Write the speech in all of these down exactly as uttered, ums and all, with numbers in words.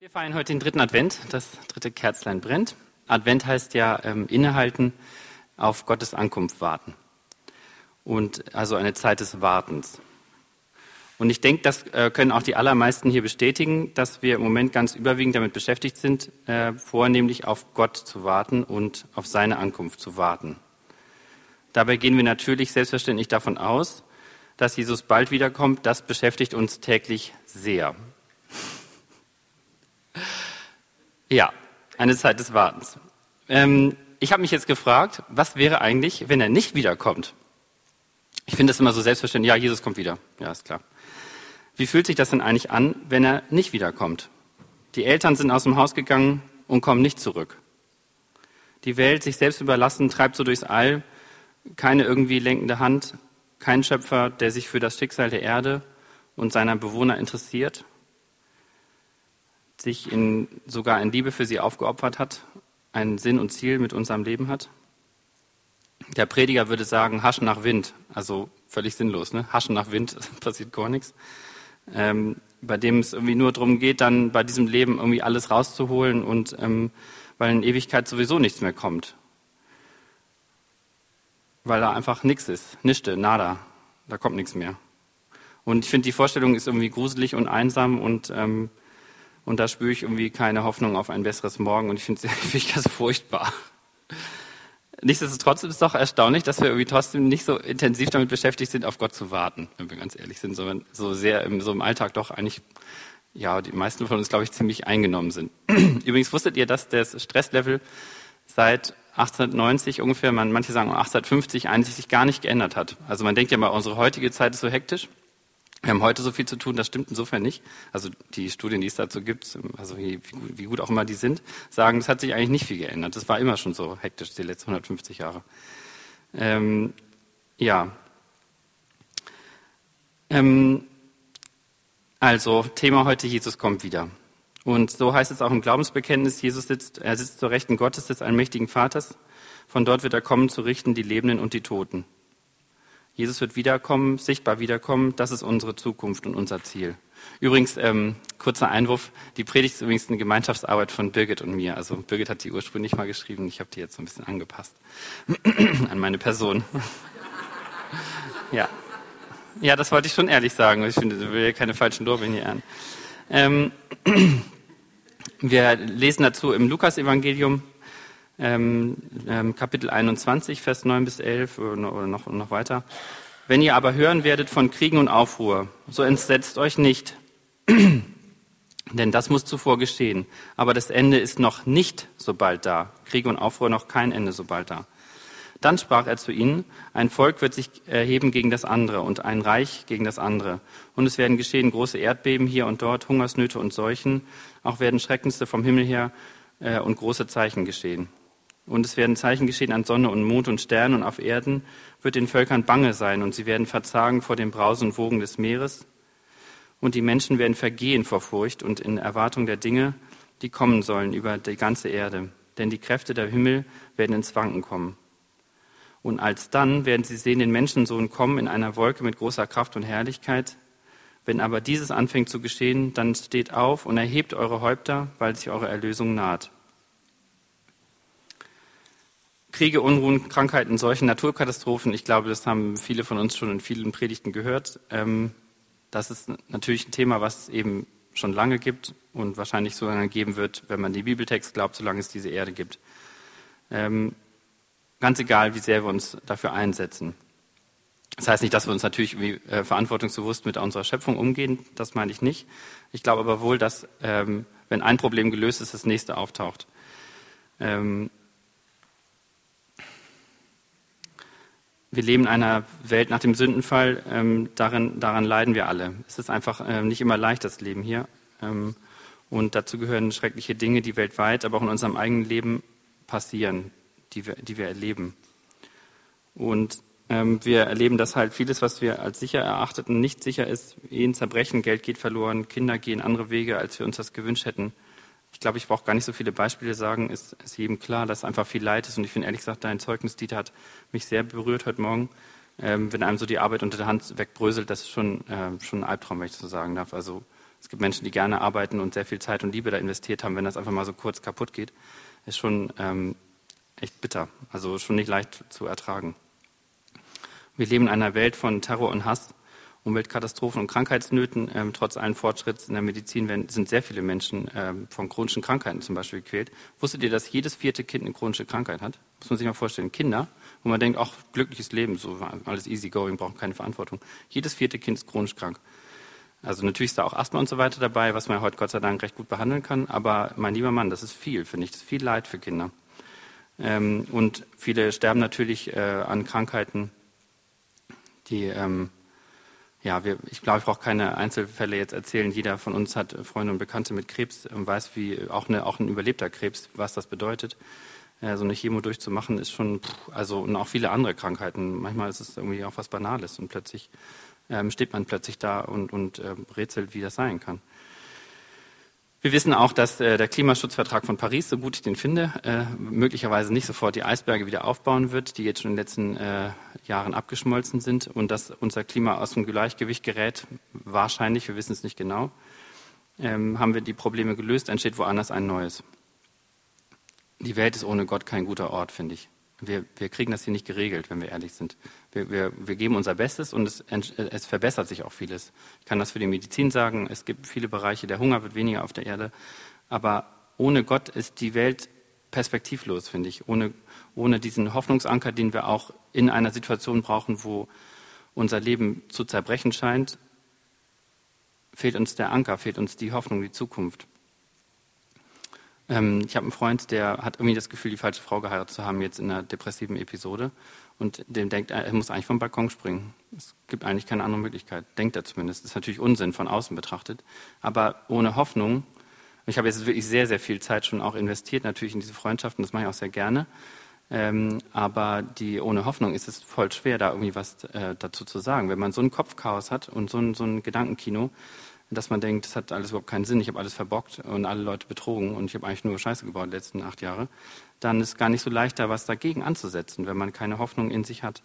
Wir feiern heute den dritten Advent, das dritte Kerzlein brennt. Advent heißt ja ähm, innehalten, auf Gottes Ankunft warten. Und also eine Zeit des Wartens. Und ich denke, das äh, können auch die allermeisten hier bestätigen, dass wir im Moment ganz überwiegend damit beschäftigt sind, äh, vornehmlich auf Gott zu warten und auf seine Ankunft zu warten. Dabei gehen wir natürlich selbstverständlich davon aus, dass Jesus bald wiederkommt. Das beschäftigt uns täglich sehr. Ja, eine Zeit des Wartens. Ähm, ich habe mich jetzt gefragt, was wäre eigentlich, wenn er nicht wiederkommt? Ich finde das immer so selbstverständlich. Ja, Jesus kommt wieder. Ja, ist klar. Wie fühlt sich das denn eigentlich an, wenn er nicht wiederkommt? Die Eltern sind aus dem Haus gegangen und kommen nicht zurück. Die Welt, sich selbst überlassen, treibt so durchs All. Keine irgendwie lenkende Hand, kein Schöpfer, der sich für das Schicksal der Erde und seiner Bewohner interessiert, sich in, sogar in Liebe für sie aufgeopfert hat, einen Sinn und Ziel mit unserem Leben hat. Der Prediger würde sagen, haschen nach Wind, also völlig sinnlos, ne? Haschen nach Wind, passiert gar nichts. Ähm, bei dem es irgendwie nur darum geht, dann bei diesem Leben irgendwie alles rauszuholen und ähm, weil in Ewigkeit sowieso nichts mehr kommt. Weil da einfach nichts ist, nichte, nada, da kommt nichts mehr. Und ich finde, die Vorstellung ist irgendwie gruselig und einsam und ähm, Und da spüre ich irgendwie keine Hoffnung auf ein besseres Morgen und ich finde find das furchtbar. Nichtsdestotrotz ist es doch erstaunlich, dass wir irgendwie trotzdem nicht so intensiv damit beschäftigt sind, auf Gott zu warten, wenn wir ganz ehrlich sind, sondern so sehr im, so im Alltag doch eigentlich, ja, die meisten von uns, glaube ich, ziemlich eingenommen sind. Übrigens wusstet ihr, dass das Stresslevel seit achtzehnhundertneunzig ungefähr, man, manche sagen achtzehnhundertfünfzig, eigentlich sich gar nicht geändert hat. Also man denkt ja mal, unsere heutige Zeit ist so hektisch. Wir haben heute so viel zu tun, das stimmt insofern nicht. Also die Studien, die es dazu gibt, also wie, wie gut auch immer die sind, sagen, das hat sich eigentlich nicht viel geändert. Das war immer schon so hektisch, die letzten hundertfünfzig Jahre. Ähm, ja. Ähm, also, Thema heute, Jesus kommt wieder. Und so heißt es auch im Glaubensbekenntnis, Jesus sitzt, er sitzt zur Rechten Gottes, des allmächtigen Vaters. Von dort wird er kommen, zu richten die Lebenden und die Toten. Jesus wird wiederkommen, sichtbar wiederkommen. Das ist unsere Zukunft und unser Ziel. Übrigens, ähm, kurzer Einwurf, die Predigt ist übrigens eine Gemeinschaftsarbeit von Birgit und mir. Also Birgit hat die ursprünglich mal geschrieben, ich habe die jetzt so ein bisschen angepasst an meine Person. Ja. Ja, das wollte ich schon ehrlich sagen. Ich finde, ich will ja keine falschen Lorbeeren hier ernten. Ähm, wir lesen dazu im Lukas-Evangelium, Ähm, ähm, Kapitel einundzwanzig, Vers neun bis elf oder noch, noch weiter. Wenn ihr aber hören werdet von Kriegen und Aufruhr, so entsetzt euch nicht, denn das muss zuvor geschehen. Aber das Ende ist noch nicht so bald da. Kriege und Aufruhr noch kein Ende so bald da. Dann sprach er zu ihnen, ein Volk wird sich erheben gegen das andere und ein Reich gegen das andere. Und es werden geschehen große Erdbeben hier und dort, Hungersnöte und Seuchen. Auch werden Schrecknisse vom Himmel her äh, und große Zeichen geschehen. Und es werden Zeichen geschehen an Sonne und Mond und Sternen und auf Erden wird den Völkern bange sein und sie werden verzagen vor den Brausen und Wogen des Meeres und die Menschen werden vergehen vor Furcht und in Erwartung der Dinge, die kommen sollen über die ganze Erde. Denn die Kräfte der Himmel werden ins Wanken kommen. Und alsdann werden sie sehen den Menschensohn kommen in einer Wolke mit großer Kraft und Herrlichkeit. Wenn aber dieses anfängt zu geschehen, dann steht auf und erhebt eure Häupter, weil sich eure Erlösung naht. Kriege, Unruhen, Krankheiten, Seuchen, Naturkatastrophen, ich glaube, das haben viele von uns schon in vielen Predigten gehört. Das ist natürlich ein Thema, was es eben schon lange gibt und wahrscheinlich so lange geben wird, wenn man den Bibeltext glaubt, solange es diese Erde gibt. Ganz egal, wie sehr wir uns dafür einsetzen. Das heißt nicht, dass wir uns natürlich irgendwie verantwortungsbewusst mit unserer Schöpfung umgehen, das meine ich nicht. Ich glaube aber wohl, dass, wenn ein Problem gelöst ist, das nächste auftaucht. Wir leben in einer Welt nach dem Sündenfall, ähm, darin, daran leiden wir alle. Es ist einfach ähm, nicht immer leicht, das Leben hier. Ähm, und dazu gehören schreckliche Dinge, die weltweit, aber auch in unserem eigenen Leben passieren, die wir, die wir erleben. Und ähm, wir erleben, dass halt vieles, was wir als sicher erachteten, nicht sicher ist. Ehen zerbrechen, Geld geht verloren, Kinder gehen andere Wege, als wir uns das gewünscht hätten. Ich glaube, ich brauche gar nicht so viele Beispiele sagen, ist, ist jedem klar, dass einfach viel Leid ist. Und ich finde ehrlich gesagt, dein Zeugnis, Dieter, hat mich sehr berührt heute Morgen. Ähm, wenn einem so die Arbeit unter der Hand wegbröselt, das ist schon, äh, schon ein Albtraum, wenn ich das so sagen darf. Also Es gibt Menschen, die gerne arbeiten und sehr viel Zeit und Liebe da investiert haben. Wenn das einfach mal so kurz kaputt geht, ist schon ähm, echt bitter. Also schon nicht leicht zu ertragen. Wir leben in einer Welt von Terror und Hass, Umweltkatastrophen und Krankheitsnöten. Ähm, trotz allen Fortschritts in der Medizin werden, sind sehr viele Menschen ähm, von chronischen Krankheiten zum Beispiel gequält. Wusstet ihr, dass jedes vierte Kind eine chronische Krankheit hat? Muss man sich mal vorstellen. Kinder, wo man denkt, ach, glückliches Leben, so alles easy going, brauchen keine Verantwortung. Jedes vierte Kind ist chronisch krank. Also natürlich ist da auch Asthma und so weiter dabei, was man heute Gott sei Dank recht gut behandeln kann. Aber mein lieber Mann, das ist viel, finde ich. Das ist viel Leid für Kinder. Ähm, und viele sterben natürlich äh, an Krankheiten, die, ähm, ja, wir, ich glaube, ich brauche keine Einzelfälle jetzt erzählen. Jeder von uns hat Freunde und Bekannte mit Krebs und weiß, wie auch, eine, auch ein überlebter Krebs, was das bedeutet. Äh, so eine Chemo durchzumachen ist schon, pff, also und auch viele andere Krankheiten. Manchmal ist es irgendwie auch was Banales und plötzlich ähm, steht man plötzlich da und, und äh, rätselt, wie das sein kann. Wir wissen auch, dass äh, der Klimaschutzvertrag von Paris, so gut ich den finde, äh, möglicherweise nicht sofort die Eisberge wieder aufbauen wird, die jetzt schon in den letzten äh, Jahren abgeschmolzen sind und dass unser Klima aus dem Gleichgewicht gerät, wahrscheinlich, wir wissen es nicht genau, ähm, haben wir die Probleme gelöst, entsteht woanders ein neues. Die Welt ist ohne Gott kein guter Ort, finde ich. Wir, wir kriegen das hier nicht geregelt, wenn wir ehrlich sind. Wir, wir, wir geben unser Bestes und es, es verbessert sich auch vieles. Ich kann das für die Medizin sagen, es gibt viele Bereiche, der Hunger wird weniger auf der Erde, aber ohne Gott ist die Welt perspektivlos, finde ich. Ohne, ohne diesen Hoffnungsanker, den wir auch in einer Situation brauchen, wo unser Leben zu zerbrechen scheint, fehlt uns der Anker, fehlt uns die Hoffnung, die Zukunft. Ich habe einen Freund, der hat irgendwie das Gefühl, die falsche Frau geheiratet zu haben, jetzt in einer depressiven Episode. Und dem denkt, er muss eigentlich vom Balkon springen. Es gibt eigentlich keine andere Möglichkeit. Denkt er zumindest. Das ist natürlich Unsinn von außen betrachtet. Aber ohne Hoffnung, ich habe jetzt wirklich sehr, sehr viel Zeit schon auch investiert, natürlich in diese Freundschaften, das mache ich auch sehr gerne. Ähm, aber die, ohne Hoffnung ist es voll schwer, da irgendwie was äh, dazu zu sagen. Wenn man so ein Kopfchaos hat und so ein, so ein Gedankenkino, dass man denkt, das hat alles überhaupt keinen Sinn, ich habe alles verbockt und alle Leute betrogen und ich habe eigentlich nur Scheiße gebaut die letzten acht Jahre, dann ist es gar nicht so leicht, da was dagegen anzusetzen, wenn man keine Hoffnung in sich hat.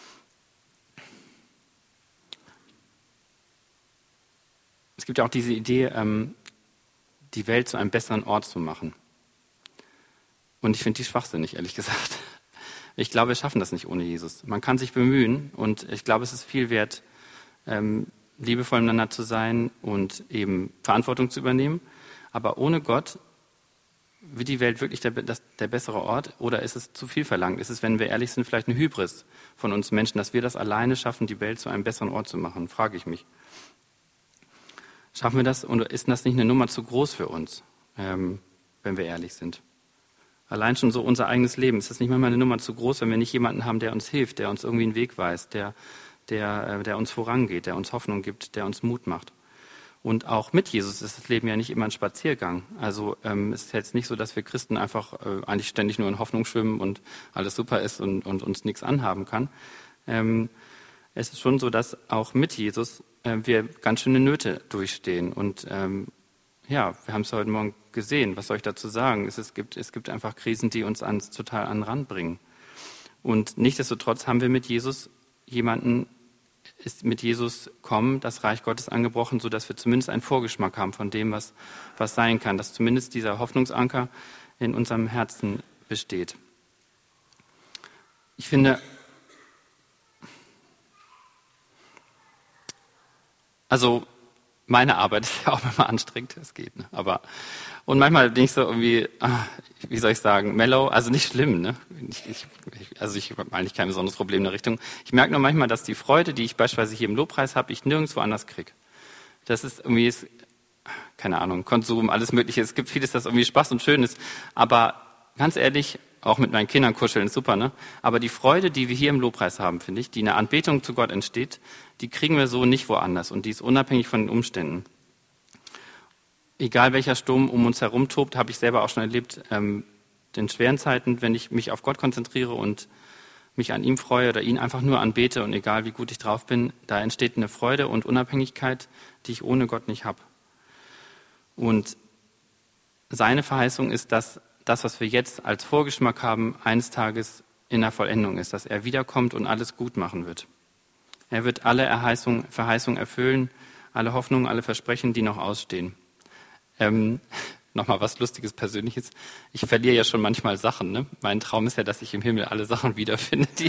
Es gibt ja auch diese Idee, ähm, die Welt zu einem besseren Ort zu machen. Und ich finde die schwachsinnig, ehrlich gesagt. Ich glaube, wir schaffen das nicht ohne Jesus. Man kann sich bemühen und ich glaube, es ist viel wert, ähm, liebevoll miteinander zu sein und eben Verantwortung zu übernehmen. Aber ohne Gott wird die Welt wirklich der, das, der bessere Ort oder ist es zu viel verlangt? Ist es, wenn wir ehrlich sind, vielleicht eine Hybris von uns Menschen, dass wir das alleine schaffen, die Welt zu einem besseren Ort zu machen? Frage ich mich. Schaffen wir das oder ist das nicht eine Nummer zu groß für uns, ähm, wenn wir ehrlich sind? Allein schon so unser eigenes Leben. Ist das nicht manchmal eine Nummer zu groß, wenn wir nicht jemanden haben, der uns hilft, der uns irgendwie einen Weg weist, der Der, der uns vorangeht, der uns Hoffnung gibt, der uns Mut macht. Und auch mit Jesus ist das Leben ja nicht immer ein Spaziergang. Also ähm, es ist jetzt nicht so, dass wir Christen einfach äh, eigentlich ständig nur in Hoffnung schwimmen und alles super ist und, und uns nichts anhaben kann. Ähm, es ist schon so, dass auch mit Jesus äh, wir ganz schöne Nöte durchstehen. Und ähm, ja, wir haben es heute Morgen gesehen. Was soll ich dazu sagen? Es, es, gibt, es gibt einfach Krisen, die uns ans, total an den Rand bringen. Und nichtsdestotrotz haben wir mit Jesus jemanden, ist mit Jesus kommen, das Reich Gottes angebrochen, sodass wir zumindest einen Vorgeschmack haben von dem, was, was sein kann, dass zumindest dieser Hoffnungsanker in unserem Herzen besteht. Ich finde, also meine Arbeit ist ja auch immer anstrengend, es geht, ne? Aber und manchmal bin ich so irgendwie, wie soll ich sagen, mellow, also nicht schlimm, ne? Ich, ich, also ich habe eigentlich kein besonderes Problem in der Richtung. Ich merke nur manchmal, dass die Freude, die ich beispielsweise hier im Lobpreis habe, ich nirgendwo anders kriege. Das ist irgendwie, ist, keine Ahnung, Konsum, alles Mögliche. Es gibt vieles, das irgendwie Spaß und schön ist. Aber ganz ehrlich, auch mit meinen Kindern kuscheln ist super, ne? Aber die Freude, die wir hier im Lobpreis haben, finde ich, die in der Anbetung zu Gott entsteht, die kriegen wir so nicht woanders. Und die ist unabhängig von den Umständen. Egal welcher Sturm um uns herum tobt, habe ich selber auch schon erlebt, ähm, in schweren Zeiten, wenn ich mich auf Gott konzentriere und mich an ihm freue oder ihn einfach nur anbete und egal wie gut ich drauf bin, da entsteht eine Freude und Unabhängigkeit, die ich ohne Gott nicht habe. Und seine Verheißung ist, dass das, was wir jetzt als Vorgeschmack haben, eines Tages in der Vollendung ist, dass er wiederkommt und alles gut machen wird. Er wird alle Verheißungen erfüllen, alle Hoffnungen, alle Versprechen, die noch ausstehen. Ähm, Nochmal was Lustiges, Persönliches. Ich verliere ja schon manchmal Sachen. Ne? Mein Traum ist ja, dass ich im Himmel alle Sachen wiederfinde, die...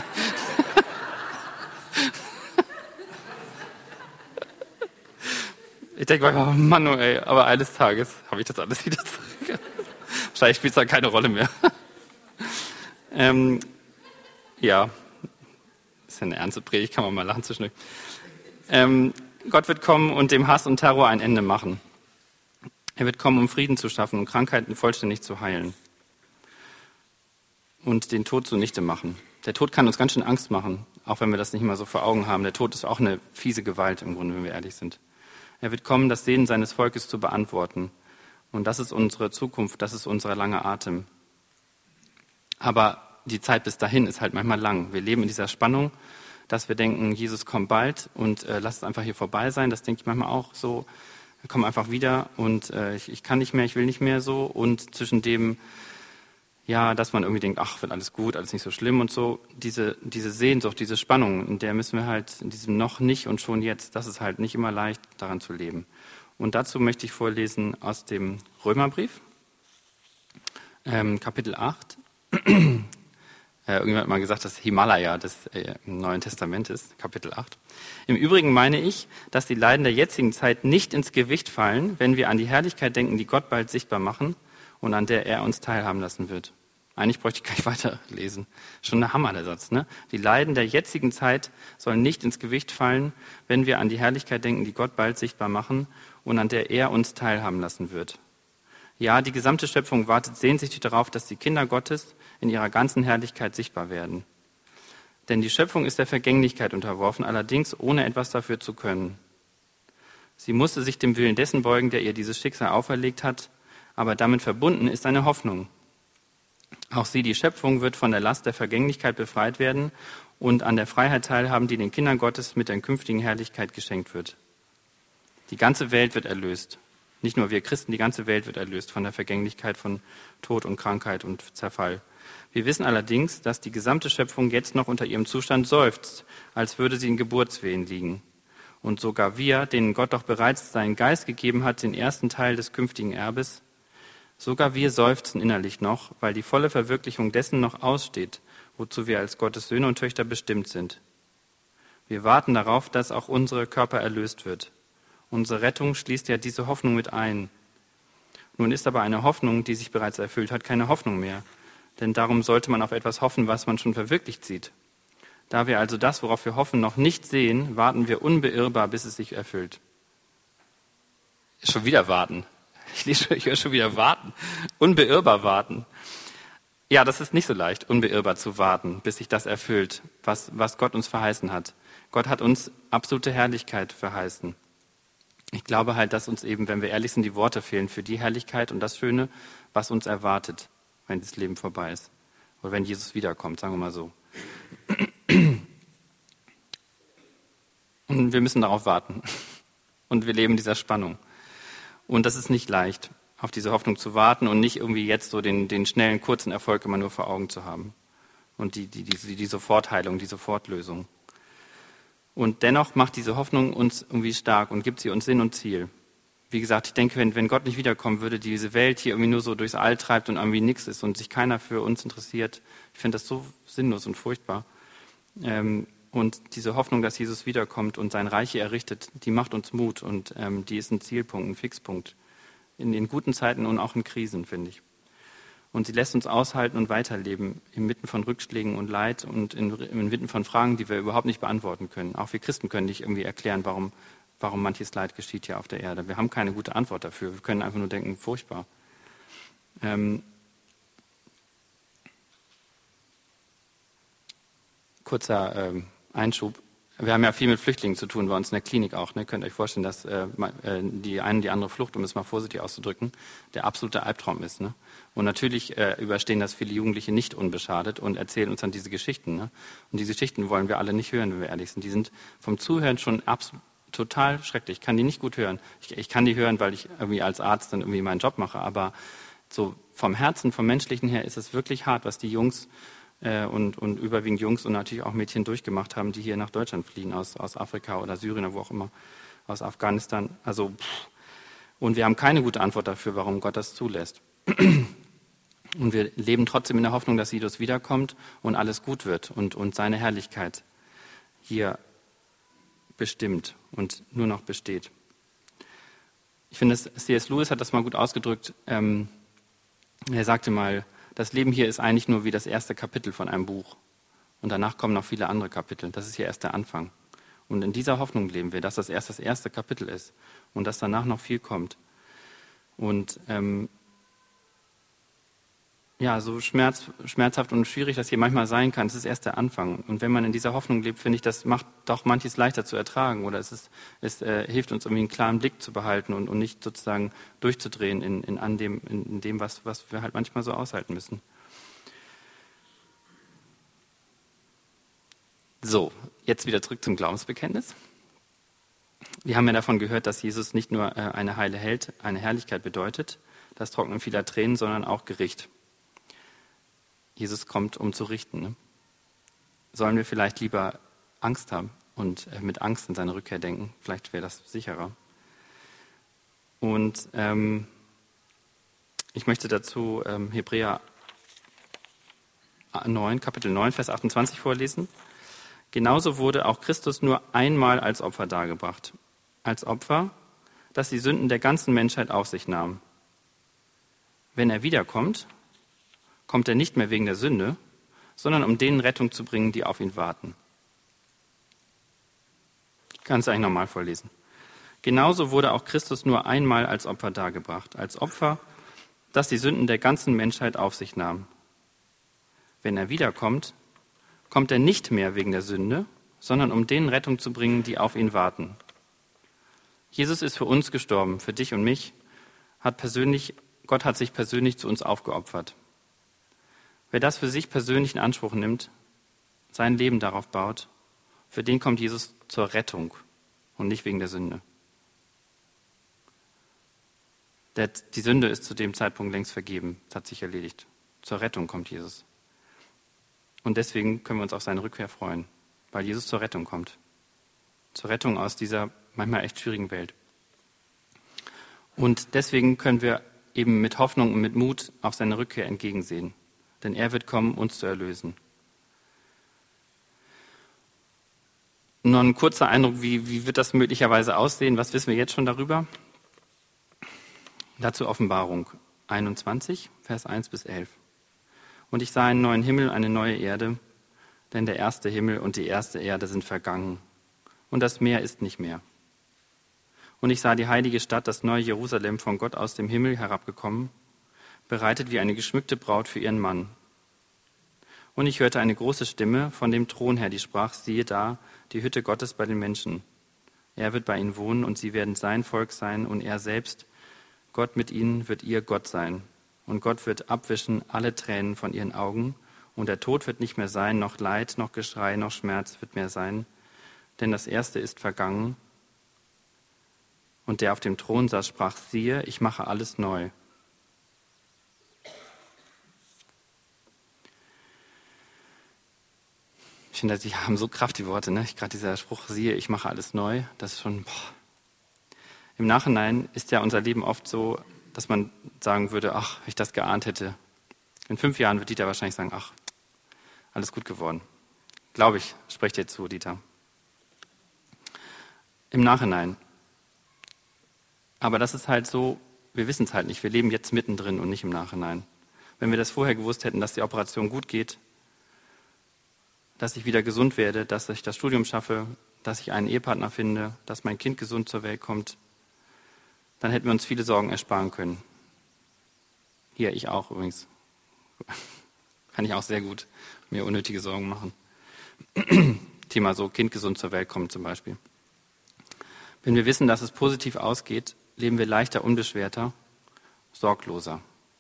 Ich denke mal, oh Mann, oh ey, aber eines Tages habe ich das alles wieder zurück. Wahrscheinlich spielt es dann keine Rolle mehr. ähm, ja, das ist ja eine ernste Predigt, kann man mal lachen zwischendurch. Ähm, Gott wird kommen und dem Hass und Terror ein Ende machen. Er wird kommen, um Frieden zu schaffen und Krankheiten vollständig zu heilen. Und den Tod zunichte machen. Der Tod kann uns ganz schön Angst machen, auch wenn wir das nicht mal so vor Augen haben. Der Tod ist auch eine fiese Gewalt im Grunde, wenn wir ehrlich sind. Er wird kommen, das Sehnen seines Volkes zu beantworten. Und das ist unsere Zukunft, das ist unser langer Atem. Aber die Zeit bis dahin ist halt manchmal lang. Wir leben in dieser Spannung, dass wir denken, Jesus kommt bald und äh, lasst es einfach hier vorbei sein. Das denke ich manchmal auch so. Wir kommen einfach wieder und äh, ich, ich kann nicht mehr, ich will nicht mehr so. Und zwischen dem, ja, dass man irgendwie denkt, ach, wird alles gut, alles nicht so schlimm und so. Diese, diese Sehnsucht, diese Spannung, in der müssen wir halt, in diesem noch nicht und schon jetzt, das ist halt nicht immer leicht, daran zu leben. Und dazu möchte ich vorlesen aus dem Römerbrief, ähm, Kapitel acht. äh, irgendjemand hat mal gesagt, das Himalaya des äh, Neuen Testamentes, Kapitel acht. Im Übrigen meine ich, dass die Leiden der jetzigen Zeit nicht ins Gewicht fallen, wenn wir an die Herrlichkeit denken, die Gott bald sichtbar machen und an der er uns teilhaben lassen wird. Eigentlich bräuchte ich gar nicht weiterlesen. Schon ein Hammer, der Satz, ne? Die Leiden der jetzigen Zeit sollen nicht ins Gewicht fallen, wenn wir an die Herrlichkeit denken, die Gott bald sichtbar machen und an der er uns teilhaben lassen wird. Ja, die gesamte Schöpfung wartet sehnsüchtig darauf, dass die Kinder Gottes in ihrer ganzen Herrlichkeit sichtbar werden. Denn die Schöpfung ist der Vergänglichkeit unterworfen, allerdings ohne etwas dafür zu können. Sie musste sich dem Willen dessen beugen, der ihr dieses Schicksal auferlegt hat, aber damit verbunden ist eine Hoffnung. Auch sie, die Schöpfung, wird von der Last der Vergänglichkeit befreit werden und an der Freiheit teilhaben, die den Kindern Gottes mit der künftigen Herrlichkeit geschenkt wird. Die ganze Welt wird erlöst. Nicht nur wir Christen, die ganze Welt wird erlöst von der Vergänglichkeit von Tod und Krankheit und Zerfall. Wir wissen allerdings, dass die gesamte Schöpfung jetzt noch unter ihrem Zustand seufzt, als würde sie in Geburtswehen liegen. Und sogar wir, denen Gott doch bereits seinen Geist gegeben hat, den ersten Teil des künftigen Erbes, sogar wir seufzen innerlich noch, weil die volle Verwirklichung dessen noch aussteht, wozu wir als Gottes Söhne und Töchter bestimmt sind. Wir warten darauf, dass auch unsere Körper erlöst wird. Unsere Rettung schließt ja diese Hoffnung mit ein. Nun ist aber eine Hoffnung, die sich bereits erfüllt hat, keine Hoffnung mehr. Denn darum sollte man auf etwas hoffen, was man schon verwirklicht sieht. Da wir also das, worauf wir hoffen, noch nicht sehen, warten wir unbeirrbar, bis es sich erfüllt. Schon wieder warten. Ich höre schon wieder warten. Unbeirrbar warten. Ja, das ist nicht so leicht, unbeirrbar zu warten, bis sich das erfüllt, was, was Gott uns verheißen hat. Gott hat uns absolute Herrlichkeit verheißen. Ich glaube halt, dass uns eben, wenn wir ehrlich sind, die Worte fehlen für die Herrlichkeit und das Schöne, was uns erwartet, wenn das Leben vorbei ist. Oder wenn Jesus wiederkommt, sagen wir mal so. Und wir müssen darauf warten. Und wir leben in dieser Spannung. Und das ist nicht leicht, auf diese Hoffnung zu warten und nicht irgendwie jetzt so den, den schnellen, kurzen Erfolg immer nur vor Augen zu haben. Und die, die, die, die Sofortheilung, die Sofortlösung. Und dennoch macht diese Hoffnung uns irgendwie stark und gibt sie uns Sinn und Ziel. Wie gesagt, ich denke, wenn, wenn Gott nicht wiederkommen würde, diese Welt hier irgendwie nur so durchs All treibt und irgendwie nichts ist und sich keiner für uns interessiert, ich finde das so sinnlos und furchtbar. Ähm, und diese Hoffnung, dass Jesus wiederkommt und sein Reich hier errichtet, die macht uns Mut und ähm, die ist ein Zielpunkt, ein Fixpunkt. In den guten Zeiten und auch in Krisen, finde ich. Und sie lässt uns aushalten und weiterleben, inmitten von Rückschlägen und Leid und in, inmitten von Fragen, die wir überhaupt nicht beantworten können. Auch wir Christen können nicht irgendwie erklären, warum, warum manches Leid geschieht hier auf der Erde. Wir haben keine gute Antwort dafür. Wir können einfach nur denken, furchtbar. Ähm, kurzer ähm, Einschub. Wir haben ja viel mit Flüchtlingen zu tun, bei uns in der Klinik auch. Ne? Könnt ihr euch vorstellen, dass äh, die eine, die andere Flucht, um es mal vorsichtig auszudrücken, der absolute Albtraum ist. Ne? Und natürlich äh, überstehen das viele Jugendliche nicht unbeschadet und erzählen uns dann diese Geschichten. Ne? Und diese Geschichten wollen wir alle nicht hören, wenn wir ehrlich sind. Die sind vom Zuhören schon absolut total schrecklich. Ich kann die nicht gut hören. Ich, ich kann die hören, weil ich irgendwie als Arzt dann irgendwie meinen Job mache. Aber so vom Herzen, vom Menschlichen her ist es wirklich hart, was die Jungs Und, und überwiegend Jungs und natürlich auch Mädchen durchgemacht haben, die hier nach Deutschland fliehen, aus, aus Afrika oder Syrien oder wo auch immer. aus Afghanistan. Also, pff. Und wir haben keine gute Antwort dafür, warum Gott das zulässt. Und wir leben trotzdem in der Hoffnung, dass Jesus wiederkommt und alles gut wird und, und seine Herrlichkeit hier bestimmt und nur noch besteht. Ich finde, C S Lewis hat das mal gut ausgedrückt. Ähm, er sagte mal, das Leben hier ist eigentlich nur wie das erste Kapitel von einem Buch. Und danach kommen noch viele andere Kapitel. Das ist hier erst der Anfang. Und in dieser Hoffnung leben wir, dass das erst das erste Kapitel ist und dass danach noch viel kommt. Und ähm, ja, so schmerz, schmerzhaft und schwierig das hier manchmal sein kann, es ist erst der Anfang. Und wenn man in dieser Hoffnung lebt, finde ich, das macht doch manches leichter zu ertragen. Oder es, ist, es äh, hilft uns, irgendwie einen klaren Blick zu behalten und, und nicht sozusagen durchzudrehen in, in, an dem, in, in dem, was, was wir halt manchmal so aushalten müssen. So, jetzt wieder zurück zum Glaubensbekenntnis. Wir haben ja davon gehört, dass Jesus nicht nur äh, eine heile Held, eine Herrlichkeit bedeutet, das Trocknen vieler Tränen, sondern auch Gericht. Jesus kommt, um zu richten. Ne? Sollen wir vielleicht lieber Angst haben und äh, mit Angst an seine Rückkehr denken? Vielleicht wäre das sicherer. Und ähm, ich möchte dazu ähm, Hebräer neun, Kapitel neun, Vers achtundzwanzig vorlesen. Genauso wurde auch Christus nur einmal als Opfer dargebracht. Als Opfer, das die Sünden der ganzen Menschheit auf sich nahm. Wenn er wiederkommt, kommt er nicht mehr wegen der Sünde, sondern um denen Rettung zu bringen, die auf ihn warten. Ich kann es eigentlich nochmal vorlesen. Genauso wurde auch Christus nur einmal als Opfer dargebracht. Als Opfer, das die Sünden der ganzen Menschheit auf sich nahm. Wenn er wiederkommt, kommt er nicht mehr wegen der Sünde, sondern um denen Rettung zu bringen, die auf ihn warten. Jesus ist für uns gestorben, für dich und mich. Hat persönlich, Gott hat sich persönlich zu uns aufgeopfert. Wer das für sich persönlich in Anspruch nimmt, sein Leben darauf baut, für den kommt Jesus zur Rettung und nicht wegen der Sünde. Der, die Sünde ist zu dem Zeitpunkt längst vergeben, das hat sich erledigt. Zur Rettung kommt Jesus. Und deswegen können wir uns auf seine Rückkehr freuen, weil Jesus zur Rettung kommt. Zur Rettung aus dieser manchmal echt schwierigen Welt. Und deswegen können wir eben mit Hoffnung und mit Mut auf seine Rückkehr entgegensehen. Denn er wird kommen, uns zu erlösen. Nur ein kurzer Eindruck, wie, wie wird das möglicherweise aussehen? Was wissen wir jetzt schon darüber? Dazu Offenbarung einundzwanzig, Vers eins bis elf. Und ich sah einen neuen Himmel, eine neue Erde, denn der erste Himmel und die erste Erde sind vergangen. Und das Meer ist nicht mehr. Und ich sah die heilige Stadt, das neue Jerusalem, von Gott aus dem Himmel herabgekommen, bereitet wie eine geschmückte Braut für ihren Mann. Und ich hörte eine große Stimme von dem Thron her, die sprach, siehe da, die Hütte Gottes bei den Menschen. Er wird bei ihnen wohnen und sie werden sein Volk sein und er selbst, Gott mit ihnen, wird ihr Gott sein. Und Gott wird abwischen alle Tränen von ihren Augen und der Tod wird nicht mehr sein, noch Leid, noch Geschrei, noch Schmerz wird mehr sein, denn das Erste ist vergangen. Und der auf dem Thron saß, sprach, siehe, ich mache alles neu. Ich finde, die haben so Kraft, die Worte, ne? Gerade dieser Spruch, siehe, ich mache alles neu, das ist schon, boah. Im Nachhinein ist ja unser Leben oft so, dass man sagen würde, ach, wenn ich das geahnt hätte. In fünf Jahren wird Dieter wahrscheinlich sagen, ach, alles gut geworden. Glaube ich, sprecht ihr zu, Dieter. Im Nachhinein. Aber das ist halt so, wir wissen es halt nicht. Wir leben jetzt mittendrin und nicht im Nachhinein. Wenn wir das vorher gewusst hätten, dass die Operation gut geht, dass ich wieder gesund werde, dass ich das Studium schaffe, dass ich einen Ehepartner finde, dass mein Kind gesund zur Welt kommt, dann hätten wir uns viele Sorgen ersparen können. Hier, ich auch übrigens. Kann ich auch sehr gut mir unnötige Sorgen machen. Thema so, Kind gesund zur Welt kommt zum Beispiel. Wenn wir wissen, dass es positiv ausgeht, leben wir leichter, unbeschwerter, sorgloser.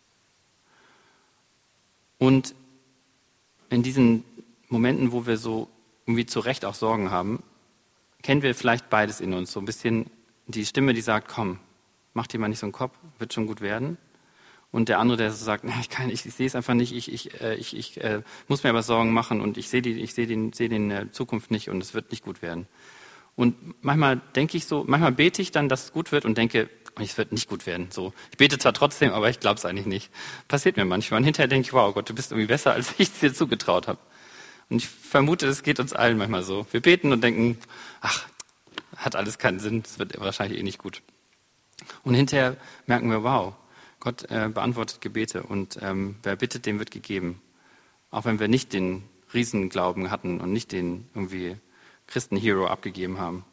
Und in diesen Momenten, wo wir so irgendwie zu Recht auch Sorgen haben, kennen wir vielleicht beides in uns. So ein bisschen die Stimme, die sagt, komm, mach dir mal nicht so einen Kopf, wird schon gut werden. Und der andere, der so sagt, ich kann, ich, ich sehe es einfach nicht, ich, ich, äh, ich, ich äh, muss mir aber Sorgen machen und ich sehe die, ich sehe den, sehe den äh, Zukunft nicht und es wird nicht gut werden. Und manchmal denke ich so, manchmal bete ich dann, dass es gut wird und denke, es wird nicht gut werden. So, ich bete zwar trotzdem, aber ich glaube es eigentlich nicht. Passiert mir manchmal. Und hinterher denke ich, wow Gott, du bist irgendwie besser, als ich es dir zugetraut habe. Und ich vermute, es geht uns allen manchmal so. Wir beten und denken, ach, hat alles keinen Sinn, es wird wahrscheinlich eh nicht gut. Und hinterher merken wir, wow, Gott äh, beantwortet Gebete und ähm, wer bittet, dem wird gegeben. Auch wenn wir nicht den Riesenglauben hatten und nicht den irgendwie Christen-Hero abgegeben haben.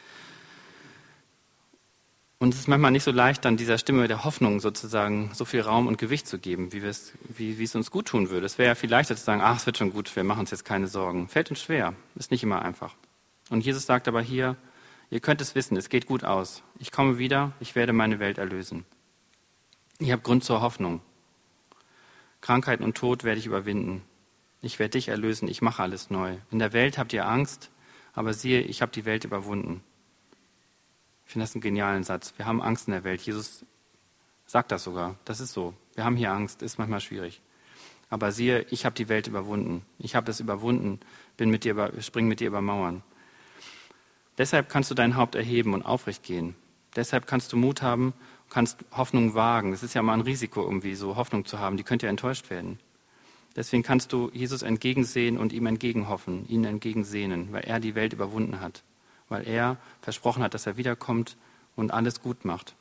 Und es ist manchmal nicht so leicht, dann dieser Stimme der Hoffnung sozusagen so viel Raum und Gewicht zu geben, wie, wir es, wie, wie es uns gut tun würde. Es wäre ja viel leichter zu sagen, ach, es wird schon gut, wir machen uns jetzt keine Sorgen. Fällt uns schwer, ist nicht immer einfach. Und Jesus sagt aber hier, ihr könnt es wissen, es geht gut aus. Ich komme wieder, ich werde meine Welt erlösen. Ich habe Grund zur Hoffnung. Krankheit und Tod werde ich überwinden. Ich werde dich erlösen, ich mache alles neu. In der Welt habt ihr Angst, aber siehe, ich habe die Welt überwunden. Ich finde das einen genialen Satz. Wir haben Angst in der Welt. Jesus sagt das sogar. Das ist so. Wir haben hier Angst, ist manchmal schwierig. Aber siehe, ich habe die Welt überwunden. Ich habe es überwunden, bin mit dir über, spring mit dir über Mauern. Deshalb kannst du dein Haupt erheben und aufrecht gehen. Deshalb kannst du Mut haben, kannst Hoffnung wagen. Es ist ja mal ein Risiko, irgendwie so Hoffnung zu haben. Die könnte ja enttäuscht werden. Deswegen kannst du Jesus entgegensehen und ihm entgegenhoffen, ihn entgegensehnen, weil er die Welt überwunden hat. Weil er versprochen hat, dass er wiederkommt und alles gut macht.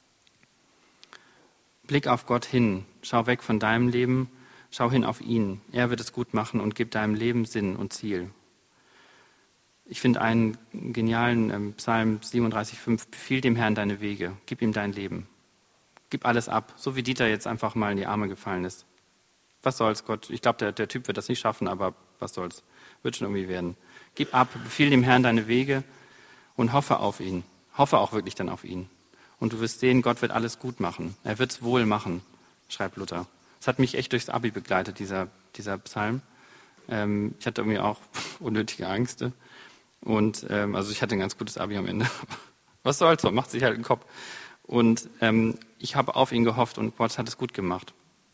Blick auf Gott hin, schau weg von deinem Leben, schau hin auf ihn. Er wird es gut machen und gibt deinem Leben Sinn und Ziel. Ich finde einen genialen ähm, Psalm siebenunddreißig fünf, befiehl dem Herrn deine Wege, gib ihm dein Leben. Gib alles ab, so wie Dieter jetzt einfach mal in die Arme gefallen ist. Was soll's, Gott? Ich glaube, der, der Typ wird das nicht schaffen, aber was soll's? Wird schon irgendwie werden. Gib ab, befiehl dem Herrn deine Wege und hoffe auf ihn. Hoffe auch wirklich dann auf ihn. Und du wirst sehen, Gott wird alles gut machen. Er wird's wohl machen, schreibt Luther. Das hat mich echt durchs Abi begleitet, dieser, dieser Psalm. Ähm, ich hatte irgendwie auch unnötige Ängste. Und ähm, also ich hatte ein ganz gutes Abi am Ende. Was soll's, man macht sich halt den Kopf. Und ähm, ich habe auf ihn gehofft und Gott hat es gut gemacht.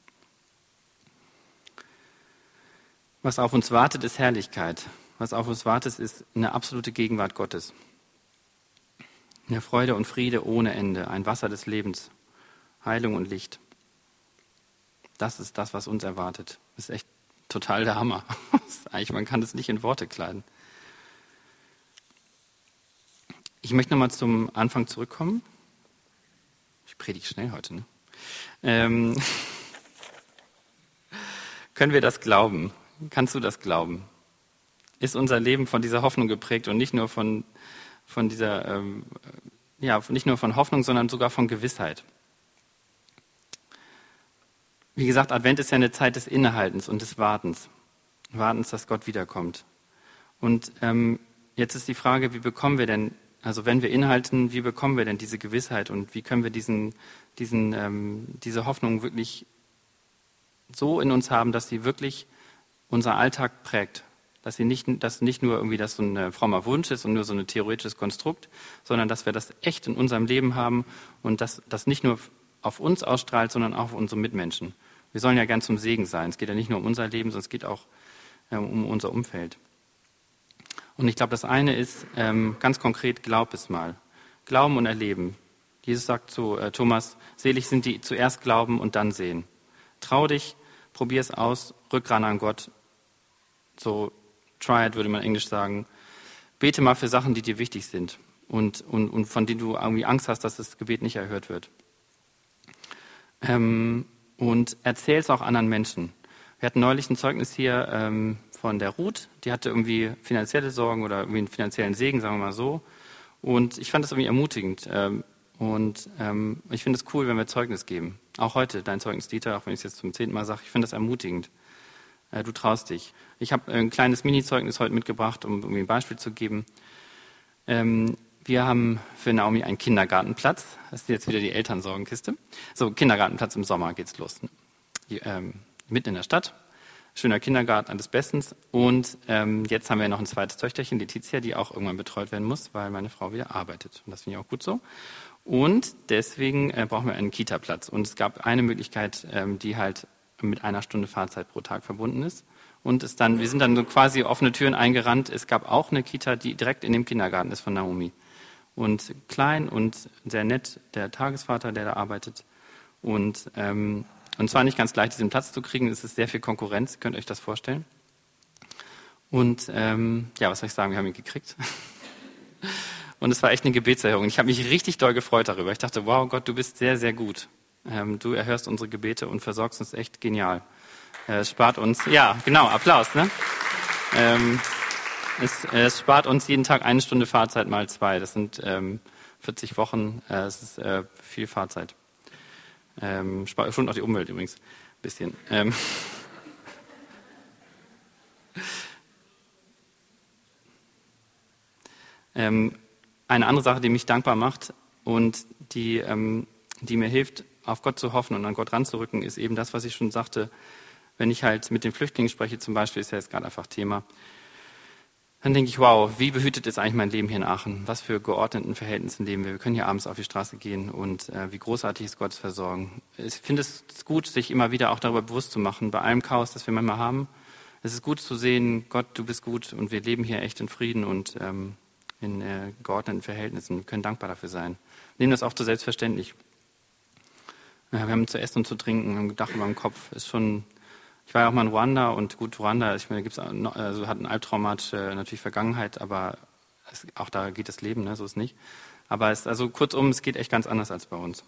Was auf uns wartet, ist Herrlichkeit. Was auf uns wartet, ist eine absolute Gegenwart Gottes. Eine Freude und Friede ohne Ende, ein Wasser des Lebens, Heilung und Licht. Das ist das, was uns erwartet. Das ist echt total der Hammer. Eigentlich, man kann das nicht in Worte kleiden. Ich möchte nochmal zum Anfang zurückkommen. Ich predige schnell heute, ne? Ähm, können wir das glauben? Kannst du das glauben? Ist unser Leben von dieser Hoffnung geprägt und nicht nur von, von dieser, ähm, ja, nicht nur von Hoffnung, sondern sogar von Gewissheit? Wie gesagt, Advent ist ja eine Zeit des Innehaltens und des Wartens. Wartens, dass Gott wiederkommt. Und ähm, jetzt ist die Frage, wie bekommen wir denn, also wenn wir innehalten, wie bekommen wir denn diese Gewissheit und wie können wir diesen, diesen, ähm, diese Hoffnung wirklich so in uns haben, dass sie wirklich unser Alltag prägt, dass sie nicht, dass nicht nur irgendwie das so ein frommer Wunsch ist und nur so ein theoretisches Konstrukt, sondern dass wir das echt in unserem Leben haben und dass das nicht nur auf uns ausstrahlt, sondern auch auf unsere Mitmenschen. Wir sollen ja gern zum Segen sein. Es geht ja nicht nur um unser Leben, sondern es geht auch äh, um unser Umfeld. Und ich glaube, das eine ist ähm, ganz konkret, glaub es mal. Glauben und erleben. Jesus sagt zu äh, Thomas, selig sind die zuerst glauben und dann sehen. Trau dich, probier es aus, rück ran an Gott. So, try it, würde man in Englisch sagen. Bete mal für Sachen, die dir wichtig sind und, und, und von denen du irgendwie Angst hast, dass das Gebet nicht erhört wird. Ähm, und erzähl es auch anderen Menschen. Wir hatten neulich ein Zeugnis hier ähm, von der Ruth, die hatte irgendwie finanzielle Sorgen oder irgendwie einen finanziellen Segen, sagen wir mal so. Und ich fand das irgendwie ermutigend. Ähm, und ähm, ich finde es cool, wenn wir Zeugnis geben. Auch heute, dein Zeugnis, Dieter, auch wenn ich es jetzt zum zehnten Mal sage, ich finde das ermutigend. Äh, du traust dich. Ich habe ein kleines Mini-Zeugnis heute mitgebracht, um irgendwie ein Beispiel zu geben. Ähm, wir haben für Naomi einen Kindergartenplatz. Das ist jetzt wieder die Elternsorgenkiste. So, Kindergartenplatz im Sommer geht's los. Hier, ähm, mitten in der Stadt. Schöner Kindergarten, alles bestens. Und ähm, jetzt haben wir noch ein zweites Töchterchen, Letizia, die auch irgendwann betreut werden muss, weil meine Frau wieder arbeitet. Und das finde ich auch gut so. Und deswegen äh, brauchen wir einen Kita-Platz. Und es gab eine Möglichkeit, ähm, die halt mit einer Stunde Fahrzeit pro Tag verbunden ist. Und es dann, wir sind dann so quasi offene Türen eingerannt. Es gab auch eine Kita, die direkt in dem Kindergarten ist von Naomi. Und klein und sehr nett, der Tagesvater, der da arbeitet. Und, ähm, und zwar nicht ganz leicht, diesen Platz zu kriegen. Es ist sehr viel Konkurrenz, könnt ihr euch das vorstellen. Und ähm, ja, was soll ich sagen, wir haben ihn gekriegt. Und es war echt eine Gebetserhörung. Ich habe mich richtig doll gefreut darüber. Ich dachte, wow, Gott, du bist sehr, sehr gut. Ähm, du erhörst unsere Gebete und versorgst uns echt genial. Äh, es spart uns, ja, genau, Applaus, ne? Ähm, es, es spart uns jeden Tag eine Stunde Fahrzeit mal zwei. Das sind ähm, vierzig Wochen, äh, es ist äh, viel Fahrzeit. Ähm, spart schon auch die Umwelt übrigens, ein bisschen. Ähm, ähm, eine andere Sache, die mich dankbar macht und die, ähm, die mir hilft, auf Gott zu hoffen und an Gott ranzurücken, ist eben das, was ich schon sagte. Wenn ich halt mit den Flüchtlingen spreche, zum Beispiel, ist ja jetzt gerade einfach Thema, dann denke ich, wow, wie behütet ist eigentlich mein Leben hier in Aachen? Was für geordneten Verhältnissen leben wir? Wir können hier abends auf die Straße gehen und äh, wie großartig ist Gottes Versorgen. Ich finde es gut, sich immer wieder auch darüber bewusst zu machen, bei allem Chaos, das wir manchmal haben. Es ist gut zu sehen, Gott, du bist gut und wir leben hier echt in Frieden und ähm, in äh, geordneten Verhältnissen. Wir können dankbar dafür sein. Nehmen das auch zu selbstverständlich. Ja, wir haben zu essen und zu trinken, wir haben ein Dach über dem Kopf. Ist schon. Ich war ja auch mal in Ruanda und gut, Ruanda, ich meine, gibt's auch noch, also hat eine albtraumatische natürlich Vergangenheit, aber es, auch da geht das Leben, ne, so ist nicht. Aber es, also kurzum, es geht echt ganz anders als bei uns.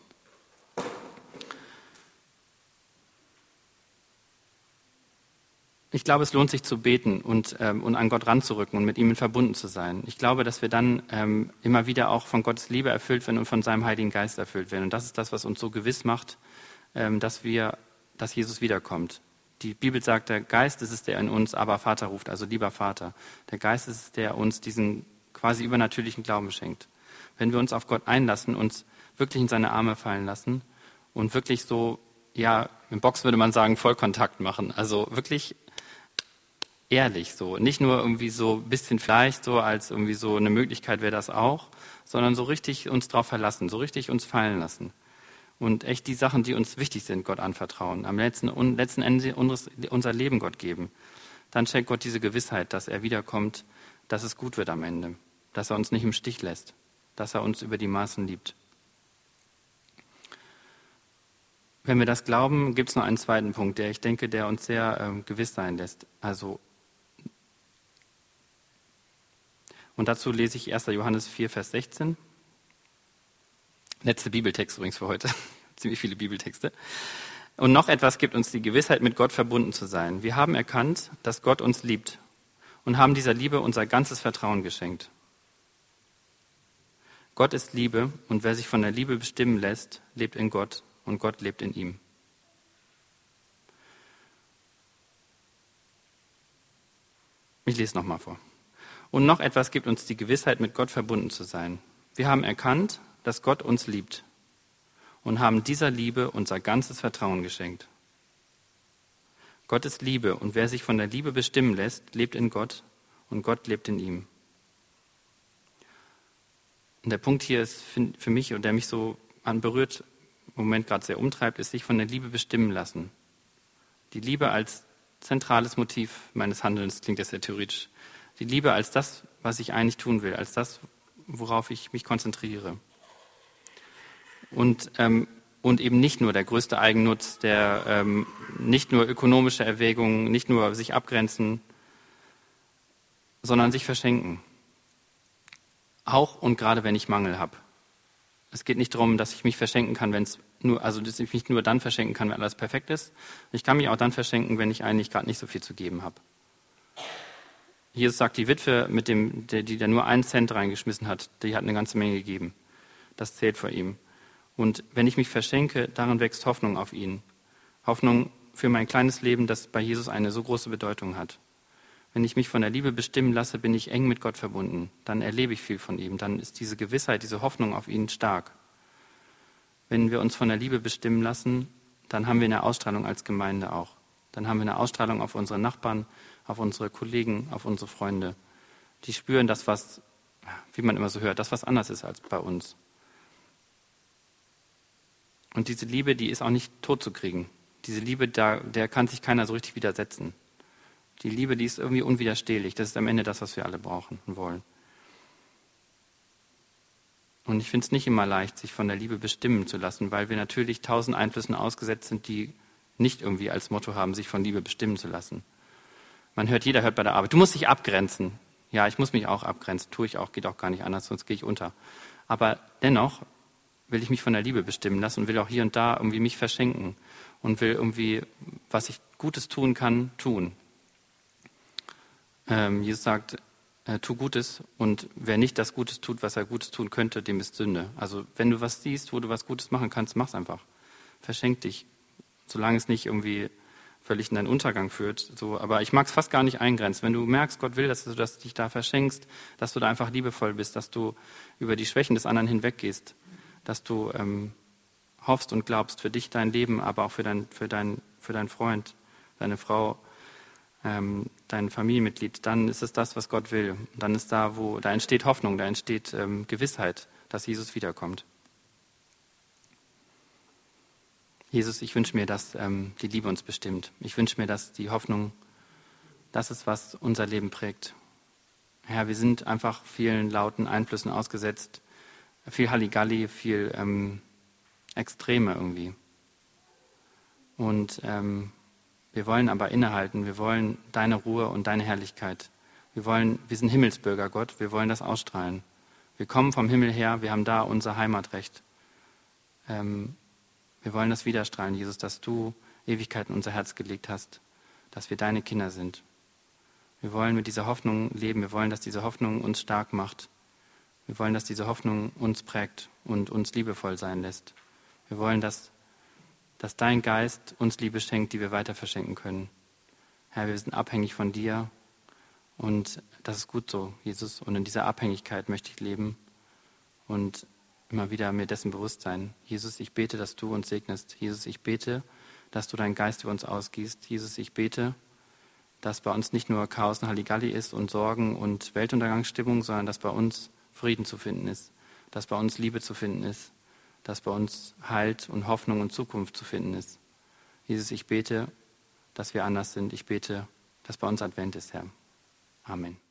Ich glaube, es lohnt sich zu beten und, ähm, und an Gott ranzurücken und mit ihm verbunden zu sein. Ich glaube, dass wir dann ähm, immer wieder auch von Gottes Liebe erfüllt werden und von seinem Heiligen Geist erfüllt werden. Und das ist das, was uns so gewiss macht, ähm, dass wir, dass Jesus wiederkommt. Die Bibel sagt, der Geist ist es, der in uns aber Vater ruft, also lieber Vater. Der Geist ist es, der uns diesen quasi übernatürlichen Glauben schenkt. Wenn wir uns auf Gott einlassen, uns wirklich in seine Arme fallen lassen und wirklich so, ja, im Boxen würde man sagen, Vollkontakt machen. Also wirklich ehrlich so. Nicht nur irgendwie so ein bisschen vielleicht so, als irgendwie so eine Möglichkeit wäre das auch, sondern so richtig uns drauf verlassen, so richtig uns fallen lassen. Und echt die Sachen, die uns wichtig sind, Gott anvertrauen. Am letzten, letzten Ende unseres, unser Leben Gott geben. Dann schenkt Gott diese Gewissheit, dass er wiederkommt, dass es gut wird am Ende. Dass er uns nicht im Stich lässt. Dass er uns über die Maßen liebt. Wenn wir das glauben, gibt es noch einen zweiten Punkt, der ich denke, der uns sehr ähm, gewiss sein lässt. Also, und dazu lese ich erster Johannes vier, Vers sechzehn. Letzte Bibeltext übrigens für heute. Ziemlich viele Bibeltexte. Und noch etwas gibt uns die Gewissheit, mit Gott verbunden zu sein. Wir haben erkannt, dass Gott uns liebt und haben dieser Liebe unser ganzes Vertrauen geschenkt. Gott ist Liebe und wer sich von der Liebe bestimmen lässt, lebt in Gott und Gott lebt in ihm. Ich lese nochmal vor. Und noch etwas gibt uns die Gewissheit, mit Gott verbunden zu sein. Wir haben erkannt, dass Gott uns liebt und haben dieser Liebe unser ganzes Vertrauen geschenkt. Gott ist Liebe und wer sich von der Liebe bestimmen lässt, lebt in Gott und Gott lebt in ihm. Und der Punkt hier ist für mich, und der mich so anberührt, im Moment gerade sehr umtreibt, ist sich von der Liebe bestimmen lassen. Die Liebe als zentrales Motiv meines Handelns, klingt das sehr theoretisch. Die Liebe als das, was ich eigentlich tun will, als das, worauf ich mich konzentriere. Und, ähm, und eben nicht nur der größte Eigennutz, der ähm, nicht nur ökonomische Erwägungen, nicht nur sich abgrenzen, sondern sich verschenken. Auch und gerade wenn ich Mangel habe. Es geht nicht darum, dass ich mich verschenken kann, wenn es nur, also dass ich mich nur dann verschenken kann, wenn alles perfekt ist. Ich kann mich auch dann verschenken, wenn ich eigentlich gerade nicht so viel zu geben habe. Jesus sagt, die Witwe, mit dem, der, die da nur einen Cent reingeschmissen hat, die hat eine ganze Menge gegeben. Das zählt vor ihm. Und wenn ich mich verschenke, darin wächst Hoffnung auf ihn. Hoffnung für mein kleines Leben, das bei Jesus eine so große Bedeutung hat. Wenn ich mich von der Liebe bestimmen lasse, bin ich eng mit Gott verbunden. Dann erlebe ich viel von ihm. Dann ist diese Gewissheit, diese Hoffnung auf ihn stark. Wenn wir uns von der Liebe bestimmen lassen, dann haben wir eine Ausstrahlung als Gemeinde auch. Dann haben wir eine Ausstrahlung auf unsere Nachbarn, auf unsere Kollegen, auf unsere Freunde. Die spüren das, was, wie man immer so hört, das, was anders ist als bei uns. Und diese Liebe, die ist auch nicht tot zu kriegen. Diese Liebe, da, der kann sich keiner so richtig widersetzen. Die Liebe, die ist irgendwie unwiderstehlich. Das ist am Ende das, was wir alle brauchen und wollen. Und ich finde es nicht immer leicht, sich von der Liebe bestimmen zu lassen, weil wir natürlich tausend Einflüssen ausgesetzt sind, die nicht irgendwie als Motto haben, sich von Liebe bestimmen zu lassen. Man hört, jeder hört bei der Arbeit, du musst dich abgrenzen. Ja, ich muss mich auch abgrenzen, tue ich auch, geht auch gar nicht anders, sonst gehe ich unter. Aber dennoch will ich mich von der Liebe bestimmen lassen und will auch hier und da irgendwie mich verschenken und will irgendwie, was ich Gutes tun kann, tun. Ähm, Jesus sagt, äh, tu Gutes und wer nicht das Gutes tut, was er Gutes tun könnte, dem ist Sünde. Also wenn du was siehst, wo du was Gutes machen kannst, mach's einfach. Verschenk dich, solange es nicht irgendwie völlig in deinen Untergang führt. So, aber ich mag es fast gar nicht eingrenzen. Wenn du merkst, Gott will, dass du, dass du dich da verschenkst, dass du da einfach liebevoll bist, dass du über die Schwächen des anderen hinweggehst, dass du ähm, hoffst und glaubst für dich, dein Leben, aber auch für, dein, für, dein, für deinen Freund, deine Frau, ähm, dein Familienmitglied, dann ist es das, was Gott will. Und dann ist da, wo, da entsteht Hoffnung, da entsteht ähm, Gewissheit, dass Jesus wiederkommt. Jesus, ich wünsche mir, dass ähm, die Liebe uns bestimmt. Ich wünsche mir, dass die Hoffnung, das ist, was unser Leben prägt. Herr, wir sind einfach vielen lauten Einflüssen ausgesetzt, viel Halligalli, viel ähm, Extreme irgendwie. Und ähm, wir wollen aber innehalten, wir wollen deine Ruhe und deine Herrlichkeit. Wir wollen, wir sind Himmelsbürger, Gott, wir wollen das ausstrahlen. Wir kommen vom Himmel her, wir haben da unser Heimatrecht. Ähm, Wir wollen das widerstrahlen, Jesus, dass du Ewigkeit in unser Herz gelegt hast, dass wir deine Kinder sind. Wir wollen mit dieser Hoffnung leben. Wir wollen, dass diese Hoffnung uns stark macht. Wir wollen, dass diese Hoffnung uns prägt und uns liebevoll sein lässt. Wir wollen, dass, dass dein Geist uns Liebe schenkt, die wir weiter verschenken können. Herr, wir sind abhängig von dir und das ist gut so, Jesus. Und in dieser Abhängigkeit möchte ich leben und immer wieder mir dessen bewusst sein. Jesus, ich bete, dass du uns segnest. Jesus, ich bete, dass du deinen Geist über uns ausgießt. Jesus, ich bete, dass bei uns nicht nur Chaos und Halligalli ist und Sorgen und Weltuntergangsstimmung, sondern dass bei uns Frieden zu finden ist, dass bei uns Liebe zu finden ist, dass bei uns Halt und Hoffnung und Zukunft zu finden ist. Jesus, ich bete, dass wir anders sind. Ich bete, dass bei uns Advent ist, Herr. Amen.